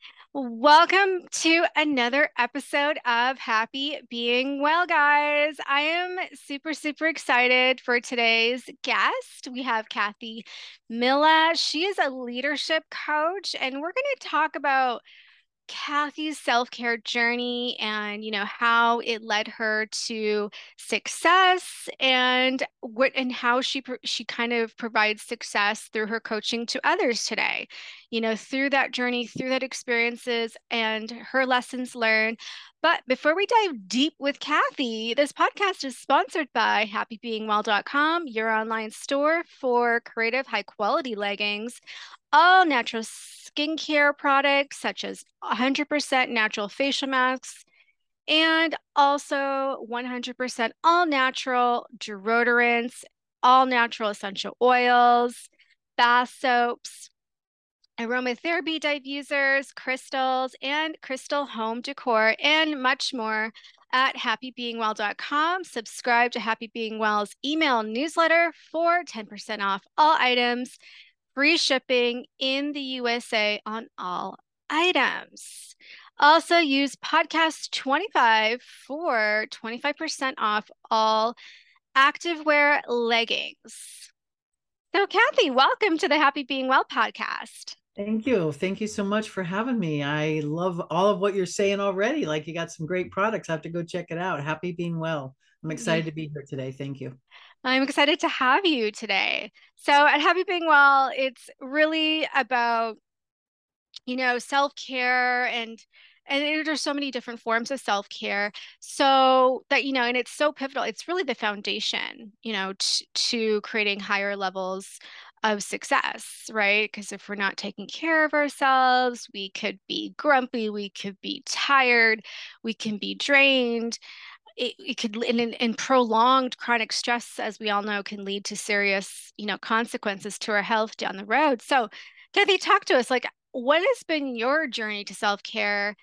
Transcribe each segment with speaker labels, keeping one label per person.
Speaker 1: Welcome to another episode of Happy Being Well, guys. I am super, super excited for today's guest. We have Kathy Milla. She is a leadership coach, and we're going to talk about Kathy's self-care journey and how it led her to success and how she kind of provides success through her coaching to others today. Through that journey, through that experiences and her lessons learned. But before we dive deep with Kathy, this podcast is sponsored by happybeingwell.com, your online store for creative high quality leggings, all natural skincare products such as 100% natural facial masks and also 100% all natural deodorants, all natural essential oils, bath soaps, aromatherapy diffusers, crystals, and crystal home decor, and much more at happybeingwell.com. Subscribe to Happy Being Well's email newsletter for 10% off all items, free shipping in the USA on all items. Also, use podcast 25 for 25% off all activewear leggings. So, Kathy, welcome to the Happy Being Well podcast.
Speaker 2: Thank you. Thank you so much for having me. I love all of what you're saying already. Like you got some great products. I have to go check it out. Happy being well. I'm
Speaker 1: Yeah,
Speaker 2: excited to be here today. Thank you.
Speaker 1: I'm excited to have you today. So, at Happy Being Well, it's really about self-care and there's so many different forms of self-care so that and it's so pivotal. It's really the foundation to creating higher levels of success, right? Because if we're not taking care of ourselves, we could be grumpy, we could be tired, we can be drained. It could, and prolonged chronic stress, as we all know, can lead to serious consequences to our health down the road. So Kathy, talk to us, like, what has been your journey to self-care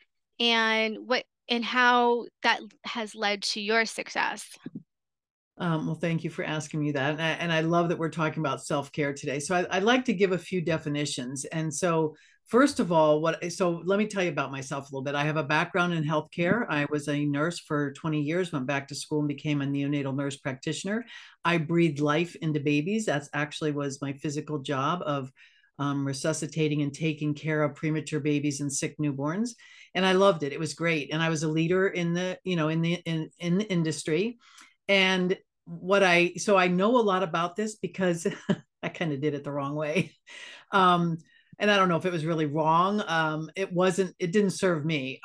Speaker 1: and how that has led to your success?
Speaker 2: Well, thank you for asking me that. And I love that we're talking about self-care today. So I'd like to give a few definitions. And so, first of all, so let me tell you about myself a little bit. I have a background in healthcare. I was a nurse for 20 years, went back to school and became a neonatal nurse practitioner. I breathed life into babies. That's actually was my physical job of resuscitating and taking care of premature babies and sick newborns. And I loved it. It was great. And I was a leader in the industry. And so I know a lot about this because I kind of did it the wrong way. Um, and I don't know if it was really wrong. It didn't serve me.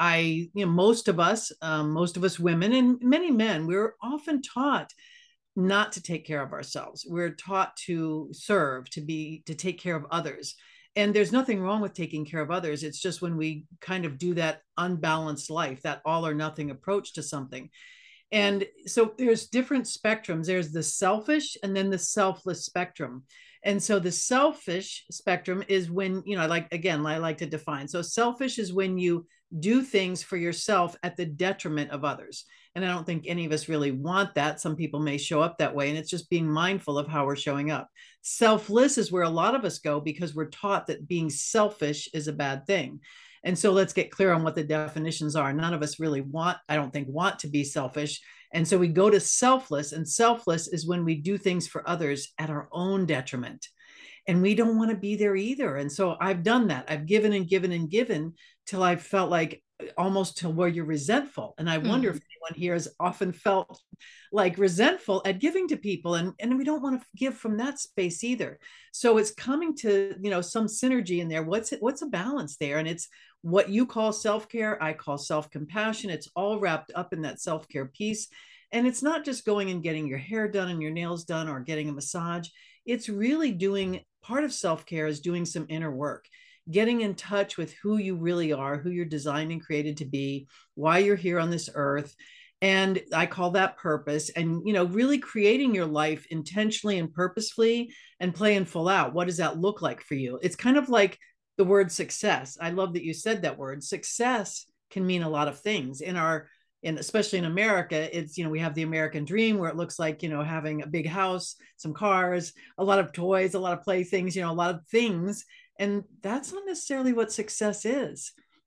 Speaker 2: Most of us women and many men, we're often taught not to take care of ourselves. We're taught to serve, to take care of others. And there's nothing wrong with taking care of others. It's just when we kind of do that unbalanced life, that all or nothing approach to something. And so there's different spectrums. There's the selfish and then the selfless spectrum. And so the selfish spectrum is when, I like to define. So selfish is when you do things for yourself at the detriment of others. And I don't think any of us really want that. Some people may show up that way, and it's just being mindful of how we're showing up. Selfless is where a lot of us go because we're taught that being selfish is a bad thing. And so let's get clear on what the definitions are. None of us really I don't think, want to be selfish. And so we go to selfless, and selfless is when we do things for others at our own detriment. And we don't want to be there either. And so I've done that. I've given and given and given till I felt like almost to where you're resentful. And I wonder if
Speaker 1: Mhm.
Speaker 2: anyone here has often felt like resentful at giving to people. And we don't want to give from that space either. So it's coming to, some synergy in there. What's a balance there? And it's what you call self-care, I call self-compassion. It's all wrapped up in that self-care piece. And it's not just going and getting your hair done and your nails done or getting a massage. It's really doing part of self-care is doing some inner work, getting in touch with who you really are, who you're designed and created to be, why you're here on this earth. And I call that purpose. And, really creating your life intentionally and purposefully and playing full out. What does that look like for you? It's kind of like the word success. I love that you said that word. Success can mean a lot of things and especially in America, it's, we have the American dream where it looks like, having a big house, some cars, a lot of toys, a lot of playthings, a lot of things. And that's not necessarily what success is.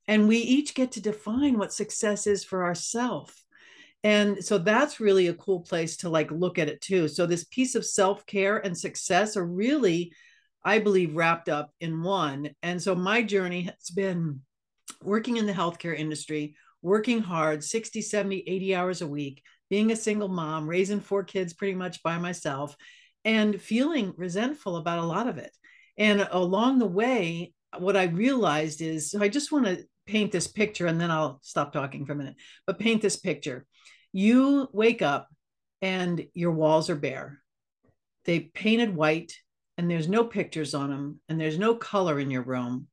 Speaker 2: And we each get to define what success is for ourselves. And so that's really a cool place to like look at it too. So this piece of self-care and success are really, I believe, wrapped up in one. And so my journey has been working in the healthcare industry, working hard, 60, 70, 80 hours a week, being a single mom, raising 4 kids pretty much by myself, and feeling resentful about a lot of it. And along the way, what I realized is, so I just want to paint this picture and then I'll stop talking for a minute, but paint this picture. You wake up and your walls are bare. They painted white and there's no pictures on them and there's no color in your room.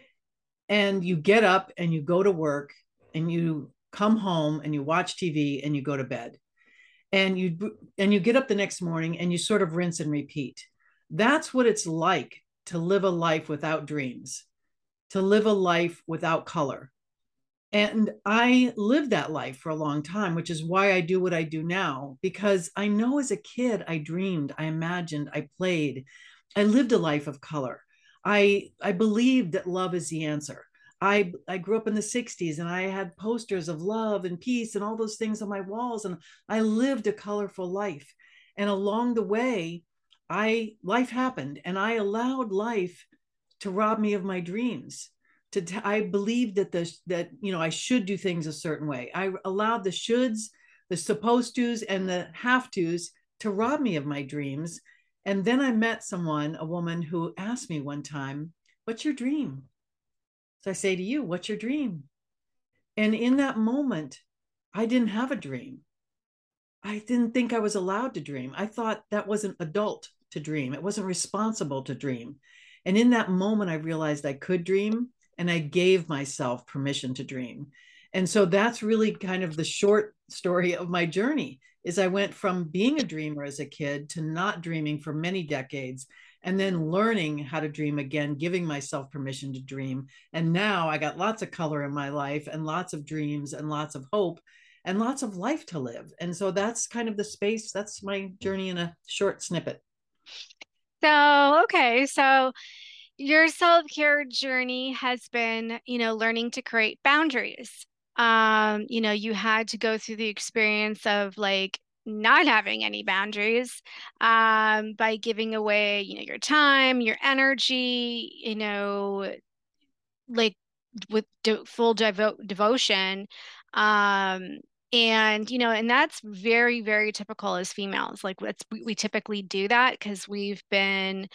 Speaker 2: And you get up and you go to work and you come home and you watch TV and you go to bed. And you get up the next morning and you sort of rinse and repeat. That's what it's like to live a life without dreams, to live a life without color. And I lived that life for a long time, which is why I do what I do now, because I know as a kid, I dreamed, I imagined, I played, I lived a life of color. I believed that love is the answer. I grew up in the 60s and I had posters of love and peace and all those things on my walls. And I lived a colorful life. And along the way, life happened and I allowed life to rob me of my dreams. I believed that I should do things a certain way. I allowed the shoulds, the supposed tos, and the have tos to rob me of my dreams. And then I met someone, a woman who asked me one time, "What's your dream?" So I say to you, "What's your dream?" And in that moment, I didn't have a dream. I didn't think I was allowed to dream. I thought that wasn't adult to dream. It wasn't responsible to dream. And in that moment, I realized I could dream and I gave myself permission to dream. And so that's really kind of the short story of my journey is I went from being a dreamer as a kid to not dreaming for many decades and then learning how to dream again, giving myself permission to dream. And now I got lots of color in my life and lots of dreams and lots of hope and lots of life to live. And so that's kind of the space. That's my journey in a short snippet.
Speaker 1: So, okay, so your self-care journey has been, learning to create boundaries. You had to go through the experience of like not having any boundaries, by giving away, your time, your energy, like with full devotion. Um, and that's very, very typical as females. Like we typically do that because we've been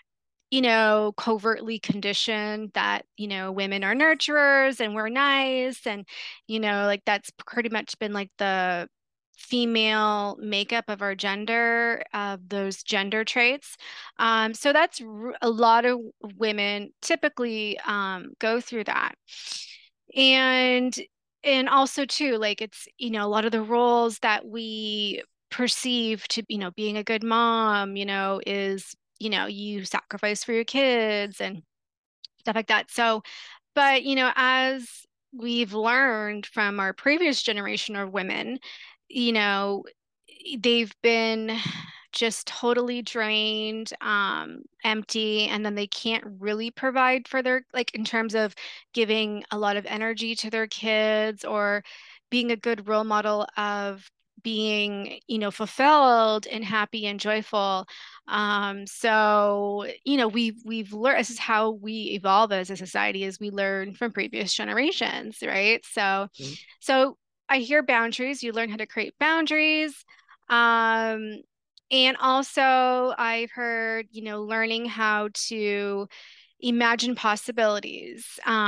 Speaker 1: covertly conditioned that, women are nurturers and we're nice. And, like that's pretty much been like the female makeup of our gender, of those gender traits. So that's a lot of women typically go through that. And and also too, like it's, a lot of the roles that we perceive to, being a good mom, is you sacrifice for your kids and stuff like that. So, but, as we've learned from our previous generation of women, you know, they've been just totally drained, empty, and then they can't really provide for their, like, in terms of giving a lot of energy to their kids or being a good role model of being, fulfilled and happy and joyful. So, we've learned this is how we evolve as a society, is we learn from previous generations, right? So I hear boundaries. You learn how to create boundaries. Um, and also I've heard, learning how to imagine possibilities.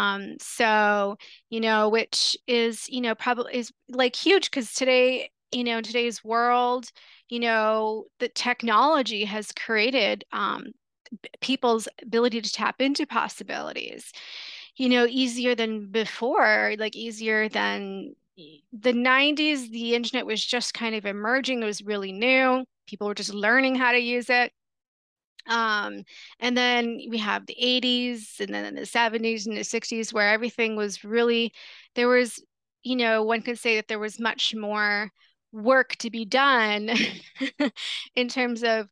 Speaker 1: So, which is, probably is like huge because today, in today's world, the technology has created people's ability to tap into possibilities, easier than before, like easier than the 90s. The internet was just kind of emerging. It was really new. People were just learning how to use it. Um, and then we have the 80s and then the 70s and the 60s where everything was really, there was, one could say that there was much more work to be done in terms of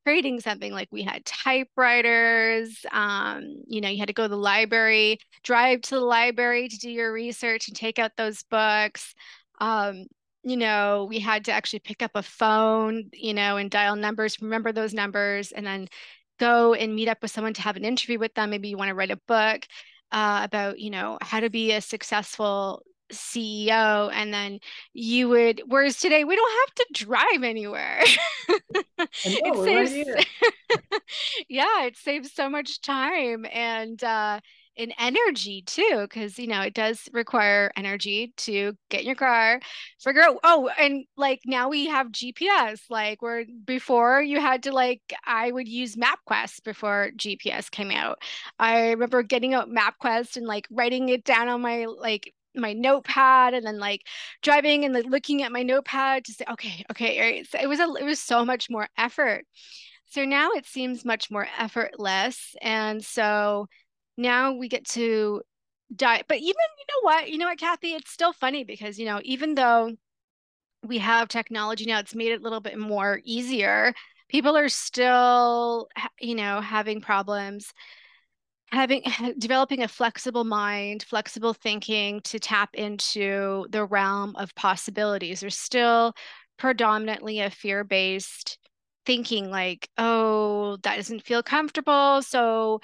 Speaker 1: creating something. Like we had typewriters, you had to go to the library, drive to the library to do your research and take out those books. Um, we had to actually pick up a phone, and dial numbers, remember those numbers, and then go and meet up with someone to have an interview with them. Maybe you want to write a book about, how to be a successful CEO. And then whereas today we don't have to drive anywhere.
Speaker 2: I know,
Speaker 1: It
Speaker 2: we're right
Speaker 1: saves,
Speaker 2: here.
Speaker 1: yeah, it saves so much time and energy too, because it does require energy to get in your car, figure out. Oh, and like now we have GPS. Like where before you had to I would use MapQuest before GPS came out. I remember getting out MapQuest and writing it down on my notepad, and then driving and looking at my notepad to say, okay, all right. So it was so much more effort. So now it seems much more effortless. And so now we get to die. But even, you know what, Kathy, it's still funny because, even though we have technology now, it's made it a little bit more easier. People are still, having problems having developing a flexible mind, flexible thinking to tap into the realm of possibilities. There's still predominantly a fear-based thinking like, oh, that doesn't feel comfortable. So,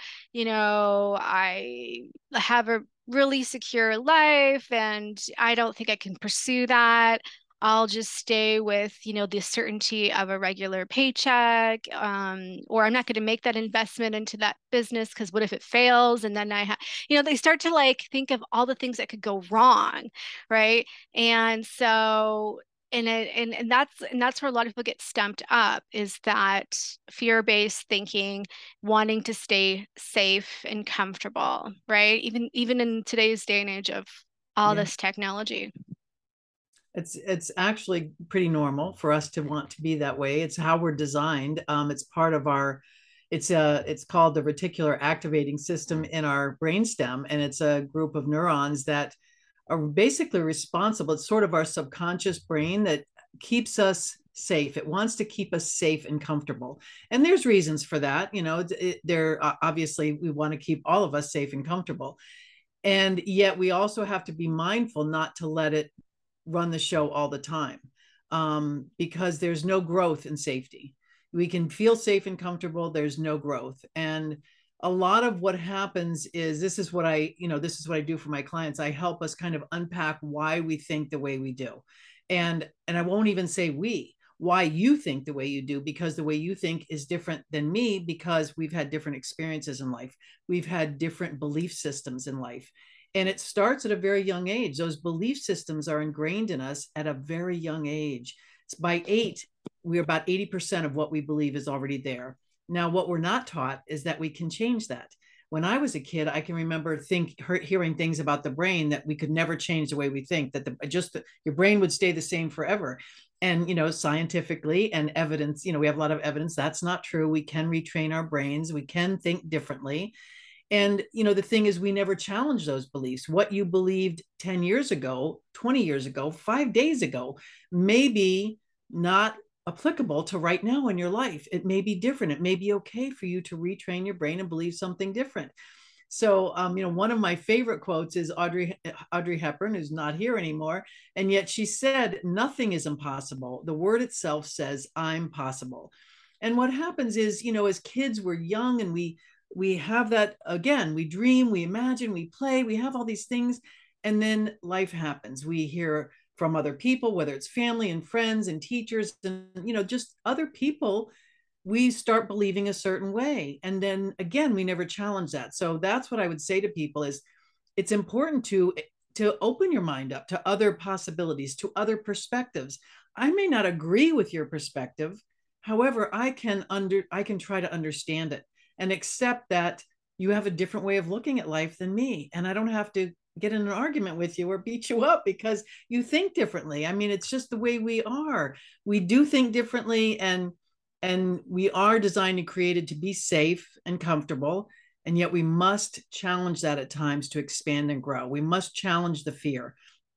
Speaker 1: I have a really secure life and I don't think I can pursue that. I'll just stay with, the certainty of a regular paycheck, or I'm not going to make that investment into that business because what if it fails? And then they start to think of all the things that could go wrong, right? And so, and that's where a lot of people get stumped up is that fear-based thinking, wanting to stay safe and comfortable, right? Even in today's day and age of all
Speaker 2: Yeah.
Speaker 1: this technology.
Speaker 2: It's actually pretty normal for us to want to be that way. It's how we're designed. It's part of our. It's called the reticular activating system in our brainstem, and it's a group of neurons that are basically responsible. It's sort of our subconscious brain that keeps us safe. It wants to keep us safe and comfortable, and there's reasons for that. There obviously we want to keep all of us safe and comfortable, and yet we also have to be mindful not to let it run the show all the time, because there's no growth in safety. We can feel safe and comfortable. There's no growth. And a lot of what happens is this is what I do for my clients. I help us kind of unpack why we think the way we do. And I won't even say why you think the way you do, because the way you think is different than me, because we've had different experiences in life. We've had different belief systems in life. And it starts at a very young age. Those belief systems are ingrained in us at a very young age. By 8, we're about 80% of what we believe is already there. Now, what we're not taught is that we can change that. When I was a kid, I can remember hearing things about the brain that we could never change the way we think, that your brain would stay the same forever. And, scientifically and evidence, we have a lot of evidence that's not true. We can retrain our brains. We can think differently. And, the thing is, we never challenge those beliefs. What you believed 10 years ago, 20 years ago, 5 days ago, maybe not applicable to right now in your life. It may be different. It may be okay for you to retrain your brain and believe something different. So, one of my favorite quotes is Audrey Hepburn, who's not here anymore. And yet she said, nothing is impossible. The word itself says, I'm possible. And what happens is, as kids, we're young and we have that, again, we dream, we imagine, we play, we have all these things. And then life happens. We hear from other people, whether it's family and friends and teachers and, just other people, we start believing a certain way. And then again, we never challenge that. So that's what I would say to people is it's important to open your mind up to other possibilities, to other perspectives. I may not agree with your perspective. However, I can try to understand it and accept that you have a different way of looking at life than me. And I don't have to get in an argument with you or beat you up because you think differently. I mean, it's just the way we are. We do think differently, and we are designed and created to be safe and comfortable. And yet we must challenge that at times to expand and grow. We must challenge the fear.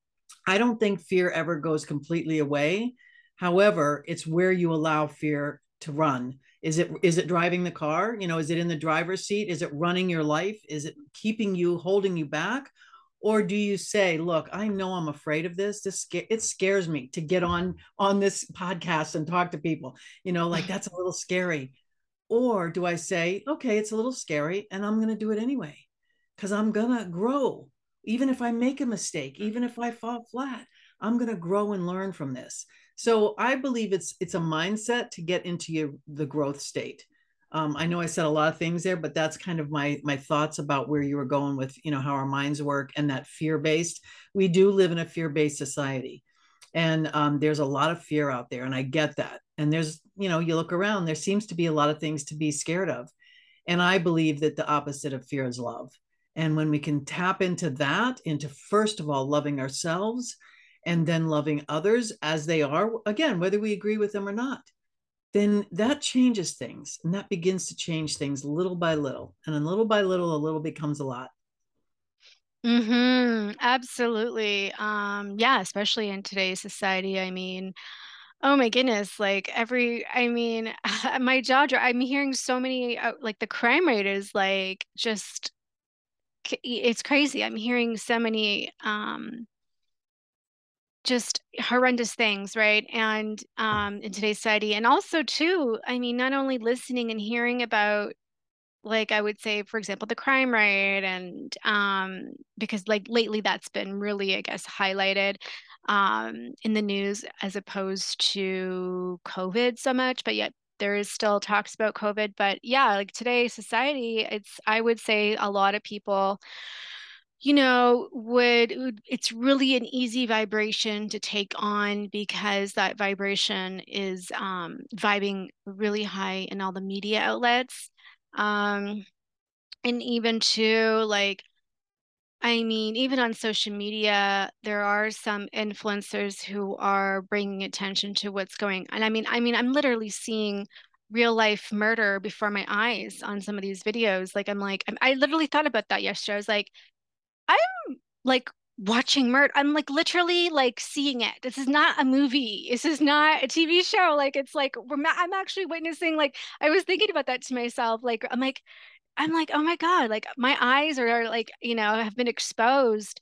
Speaker 2: I don't think fear ever goes completely away. However, it's where you allow fear to run. Is it driving the car? Is it in the driver's seat? Is it running your life? Is it keeping you, holding you back? Or do you say, look, I know I'm afraid of this. It scares me to get on this podcast and talk to people, like that's a little scary. Or do I say, okay, it's a little scary and I'm going to do it anyway because I'm going to grow. Even if I make a mistake, even if I fall flat, I'm going to grow and learn from this. So I believe it's a mindset to get into the growth state. I know I said a lot of things there, but that's kind of my thoughts about where you were going with, how our minds work and that fear-based. We do live in a fear-based society. And there's a lot of fear out there, and I get that. And there's, you look around, there seems to be a lot of things to be scared of. And I believe that the opposite of fear is love. And when we can tap into that, into first of all, loving ourselves and then loving others as they are, again, whether we agree with them or not, then that changes things. And that begins to change things little by little. And then little by little, a little becomes a lot.
Speaker 1: Absolutely. Yeah, especially in today's society. I mean, oh my goodness, like my I'm hearing so many, like the crime rate is like just, it's crazy. I'm hearing so many, just horrendous things, right? And in today's society, and also too, I mean, not only listening and hearing about, like I would say, for example, the crime rate, and because like lately that's been really, I guess, highlighted in the news as opposed to COVID so much, but yet there is still talks about COVID. But yeah, like today's society, I would say a lot of people, it's really an easy vibration to take on because that vibration is vibing really high in all the media outlets. Um, and even too, like, I mean, even on social media, there are some influencers who are bringing attention to what's going on. I'm literally seeing real life murder before my eyes on some of these videos. I literally thought about that yesterday. I was like, I'm like watching murder. I'm like literally like seeing it. This is not a movie. This is not a TV show. Like it's like I'm actually witnessing. Like I was thinking about that to myself. I'm like, oh my God, like my eyes are like, have been exposed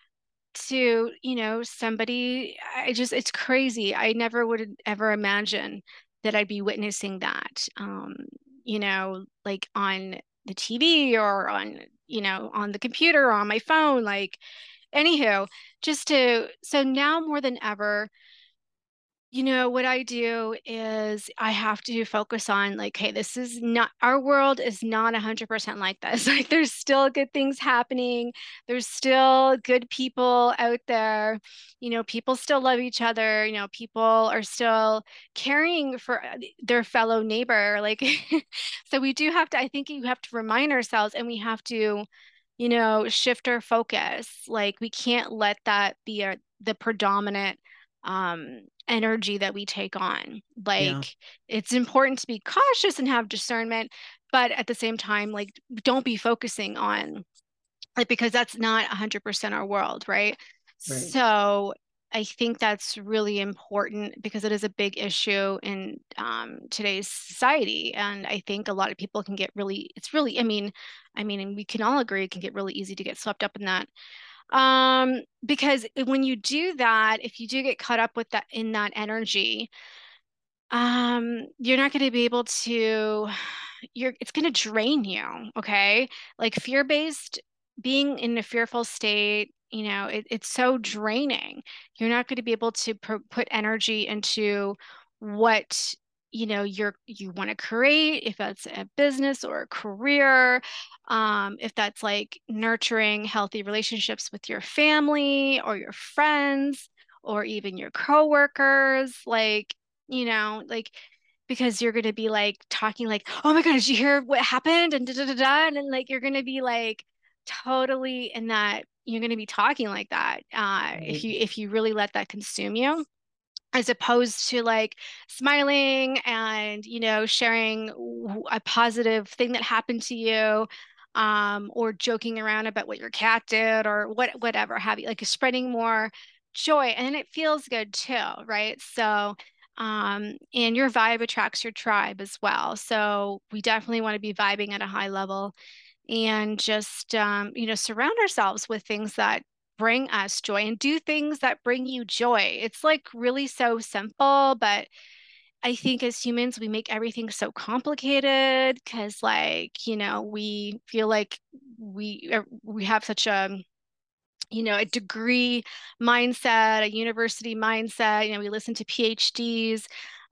Speaker 1: to, somebody. It's crazy. I never would ever imagine that I'd be witnessing that, like on the TV or on the computer or on my phone. Like, anywho, so now more than ever, what I do is I have to focus on like, hey, this is not, our world is not 100% like this. Like there's still good things happening. There's still good people out there. People still love each other. People are still caring for their fellow neighbor. Like, so we do have to, I think you have to remind ourselves, and we have to, shift our focus. Like we can't let that be the predominant energy that we take on.
Speaker 2: Yeah.
Speaker 1: Like it's important to be cautious and have discernment, but at the same time, like don't be focusing on like, because that's not 100% our world, right?
Speaker 2: Right.
Speaker 1: So I think that's really important because it is a big issue in today's society, and I think a lot of people can get really. It's really. And we can all agree it can get really easy to get swept up in that. Because when you do that, if you do get caught up with that in that energy, you're not going to be able to, it's going to drain you. Okay. Like fear-based, being in a fearful state, it's so draining. You're not going to be able to put energy into what, you want to create, if that's a business or a career, if that's like nurturing healthy relationships with your family or your friends or even your coworkers, like because you're gonna be like talking like, oh my God, did you hear what happened? And da da da da. And then like you're gonna be like totally in that, you're gonna be talking like that. If
Speaker 2: Right.
Speaker 1: you really let that consume you, as opposed to like smiling and sharing a positive thing that happened to you, or joking around about what your cat did or whatever have you, like spreading more joy, and it feels good too, right? So And your vibe attracts your tribe as well. So we definitely want to be vibing at a high level and just, surround ourselves with things that bring us joy and do things that bring you joy. It's like really so simple, but I think as humans, we make everything so complicated because, like, we feel like we have such a degree mindset, a university mindset. We listen to PhDs,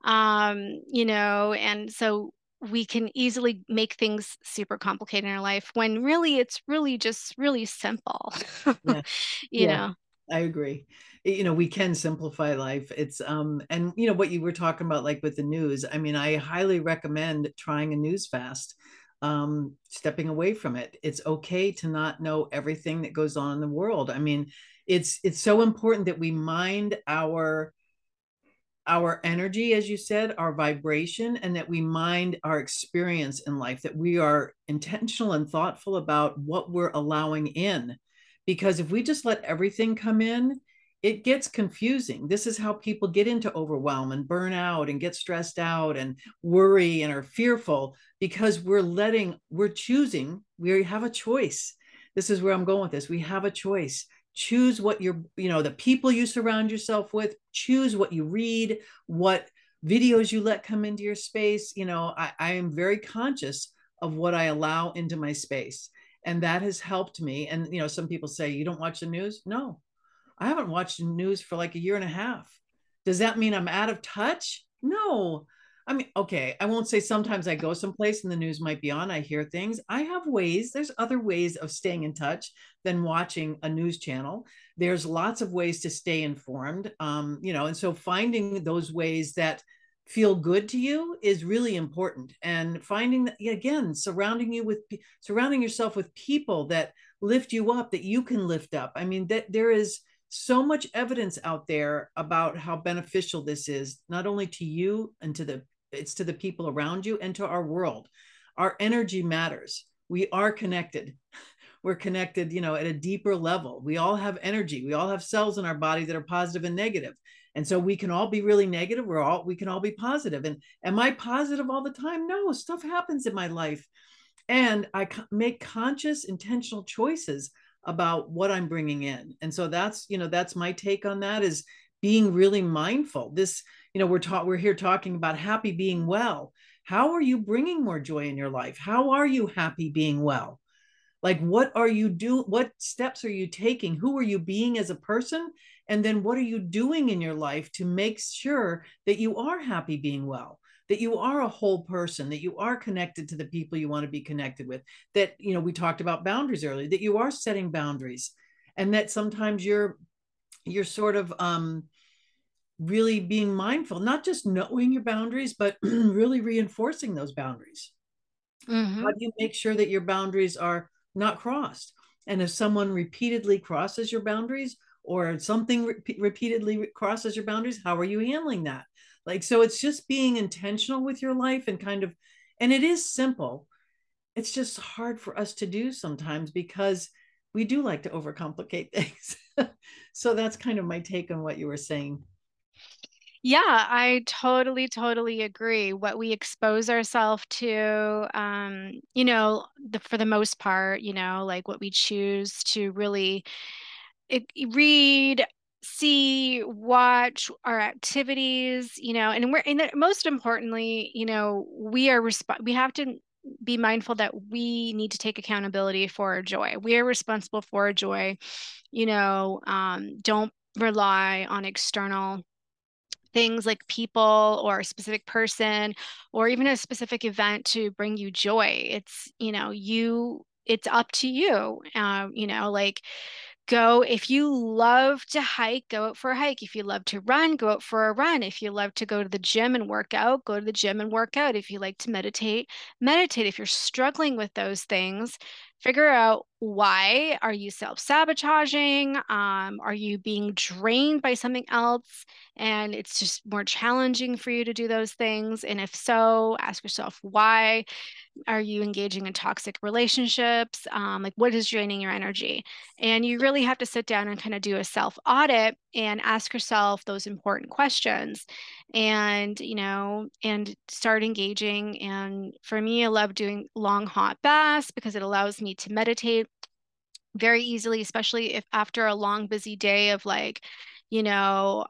Speaker 1: and so we can easily make things super complicated in our life when really it's really just really simple.
Speaker 2: Yeah.
Speaker 1: You
Speaker 2: Yeah,
Speaker 1: know.
Speaker 2: I agree. We can simplify life. It's and what you were talking about, like with the news. I mean, I highly recommend trying a news fast, stepping away from it. It's okay to not know everything that goes on in the world. I mean, it's so important that we mind our energy, as you said, our vibration, and that we mind our experience in life, that we are intentional and thoughtful about what we're allowing in. Because if we just let everything come in, it gets confusing. This is how people get into overwhelm and burn out and get stressed out and worry and are fearful, because we're choosing, we have a choice. This is where I'm going with this. We have a choice. Choose what the people you surround yourself with, choose what you read, what videos you let come into your space. I am very conscious of what I allow into my space, and that has helped me. And some people say, you don't watch the news? No, I haven't watched the news for like a year and a half. Does that mean I'm out of touch? No. I mean, okay, I won't say sometimes I go someplace and the news might be on, I hear things. I have ways, there's other ways of staying in touch than watching a news channel. There's lots of ways to stay informed, and so finding those ways that feel good to you is really important. And finding that, again, surrounding yourself with people that lift you up, that you can lift up. I mean, that there is so much evidence out there about how beneficial this is, not only to you and to the people around you and to our world. Our energy matters. We are connected. We're connected, at a deeper level. We all have energy. We all have cells in our body that are positive and negative. And so we can all be really negative. We can all be positive. And am I positive all the time? No, stuff happens in my life. And I make conscious, intentional choices about what I'm bringing in. And so that's my take on that, is being really mindful. We're here talking about happy being well. How are you bringing more joy in your life? How are you happy being well? Like, what steps are you taking? Who are you being as a person? And then what are you doing in your life to make sure that you are happy being well, that you are a whole person, that you are connected to the people you want to be connected with, that, we talked about boundaries earlier, that you are setting boundaries, and that sometimes you're sort of really being mindful, not just knowing your boundaries, but really reinforcing those boundaries.
Speaker 1: Mm-hmm.
Speaker 2: How do you make sure that your boundaries are not crossed? And if someone repeatedly crosses your boundaries, or something repeatedly crosses your boundaries, how are you handling that? Like, so it's just being intentional with your life, and it is simple. It's just hard for us to do sometimes because we do like to overcomplicate things. So that's kind of my take on what you were saying.
Speaker 1: Yeah, I totally, totally agree. What we expose ourselves to, for the most part, like what we choose to really read, see, watch, our activities, and most importantly, we have to be mindful that we need to take accountability for our joy. We are responsible for our joy. Don't rely on external things like people or a specific person or even a specific event to bring you joy. It's up to you. Like, go if you love to hike, go out for a hike. If you love to run, go out for a run. If you love to go to the gym and work out, go to the gym and work out. If you like to meditate, meditate. If you're struggling with those things, figure out, why are you self-sabotaging? Are you being drained by something else and it's just more challenging for you to do those things? And if so, ask yourself why. are you engaging in toxic relationships? Like what is draining your energy? And you really have to sit down and kind of do a self audit and ask yourself those important questions and, and start engaging. And for me, I love doing long hot baths because it allows me to meditate very easily, especially if after a long, busy day of like, you know,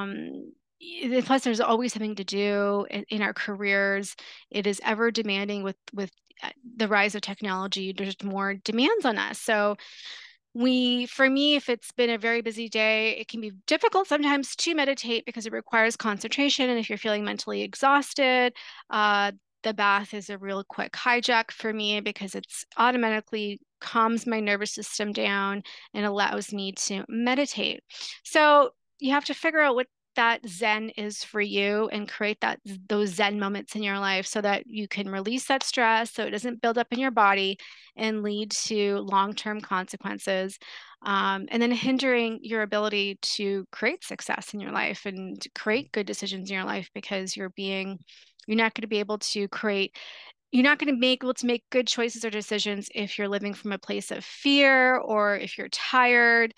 Speaker 1: plus there's always something to do in our careers. It is ever demanding with the rise of technology. There's more demands on us. So for me, if it's been a very busy day, it can be difficult sometimes to meditate because it requires concentration. And if you're feeling mentally exhausted, the bath is a real quick hijack for me because it's automatically calms my nervous system down and allows me to meditate. So you have to figure out what that Zen is for you and create those Zen moments in your life so that you can release that stress so it doesn't build up in your body and lead to long-term consequences, and then hindering your ability to create success in your life and to create good decisions in your life because you're not going to be able to create you're not going to be able to make good choices or decisions if you're living from a place of fear or if you're tired.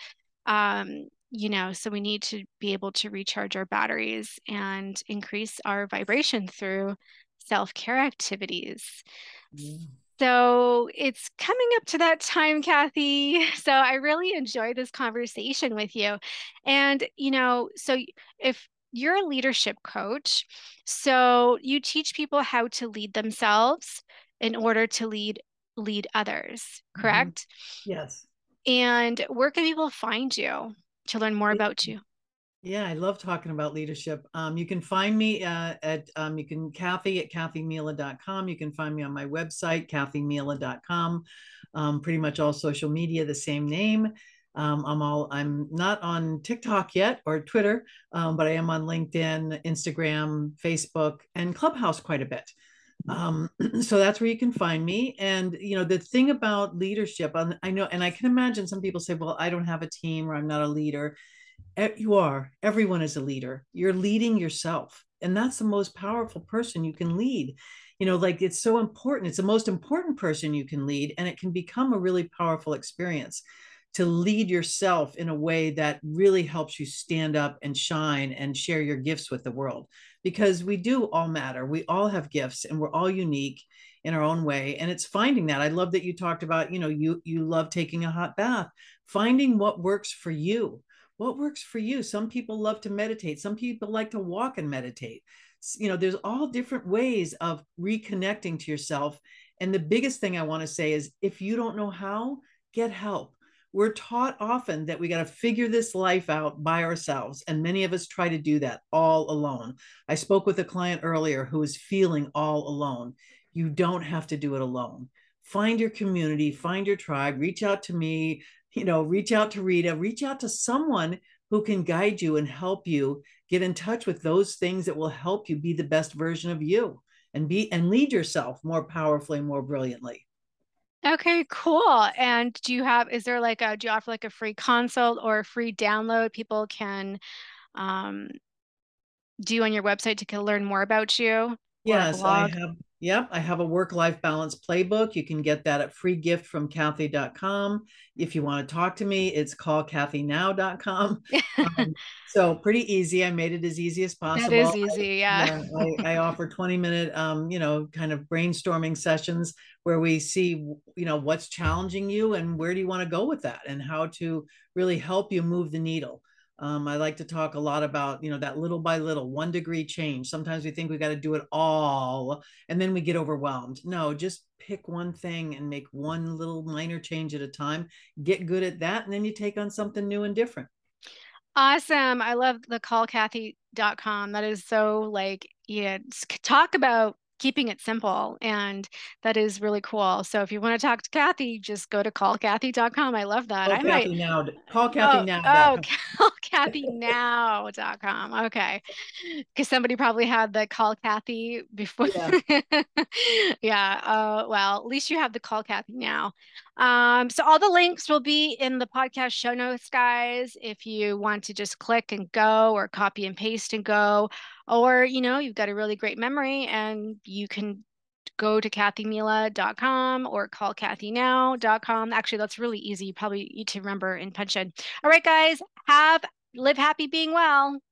Speaker 1: So we need to be able to recharge our batteries and increase our vibration through self-care activities.
Speaker 2: Yeah.
Speaker 1: So it's coming up to that time, Kathy. So I really enjoyed this conversation with you. And, so if you're a leadership coach, so you teach people how to lead themselves in order to lead others,
Speaker 2: Mhm.
Speaker 1: correct?
Speaker 2: Yes.
Speaker 1: And where can people find you to learn more about you?
Speaker 2: Yeah, I love talking about leadership. You can find me at Kathy at kathymila.com. You can find me on my website, kathymila.com. Pretty much all social media, the same name. I'm not on TikTok yet or Twitter, but I am on LinkedIn, Instagram, Facebook, and Clubhouse quite a bit. So that's where you can find me. And the thing about leadership, I know, and I can imagine some people say, well, I don't have a team or I'm not a leader. You are. Everyone is a leader. You're leading yourself. And that's the most powerful person you can lead. Like it's so important. It's the most important person you can lead. And it can become a really powerful experience to lead yourself in a way that really helps you stand up and shine and share your gifts with the world. Because we do all matter. We all have gifts and we're all unique in our own way. And it's finding that. I love that you talked about, you love taking a hot bath, finding what works for you. What works for you? Some people love to meditate. Some people like to walk and meditate. There's all different ways of reconnecting to yourself. And the biggest thing I want to say is if you don't know how, get help. We're taught often that we got to figure this life out by ourselves. And many of us try to do that all alone. I spoke with a client earlier who was feeling all alone. You don't have to do it alone. Find your community, find your tribe, reach out to me, reach out to Rita, reach out to someone who can guide you and help you get in touch with those things that will help you be the best version of you and lead yourself more powerfully, more brilliantly.
Speaker 1: Okay, cool. And do you offer like a free consult or a free download people can um, do on your website to learn more about you or a
Speaker 2: Yes, I
Speaker 1: blog?
Speaker 2: have. Yep, I have a work-life balance playbook. You can get that at free gift from Kathy.com. If you want to talk to me, it's callkathynow.com. So pretty easy. I made it as easy as
Speaker 1: That
Speaker 2: possible.
Speaker 1: is easy, yeah.
Speaker 2: Yeah, I offer 20-minute, kind of brainstorming sessions where we see, what's challenging you and where do you want to go with that and how to really help you move the needle. I like to talk a lot about, that little by little, 1 degree change. Sometimes we think we got to do it all and then we get overwhelmed. No, just pick one thing and make one little minor change at a time. Get good at that. And then you take on something new and different.
Speaker 1: Awesome. I love the callkathy.com. That is so like, yeah, talk about keeping it simple. And that is really cool. So if you want to talk to Kathy, just go to callkathy.com. I love that.
Speaker 2: Call
Speaker 1: I might,
Speaker 2: Kathy now. Call Kathy
Speaker 1: oh,
Speaker 2: now.
Speaker 1: oh, callkathynow.com. Okay. Because somebody probably had the call Kathy before.
Speaker 2: Yeah.
Speaker 1: Yeah. Well, at least you have the call Kathy now. So all the links will be in the podcast show notes, guys. If you want to just click and go or copy and paste and go, or you've got a really great memory and you can go to kathymila.com or call kathynow.com. Actually, that's really easy. You probably need to remember and punch in. All right, guys, live happy being well.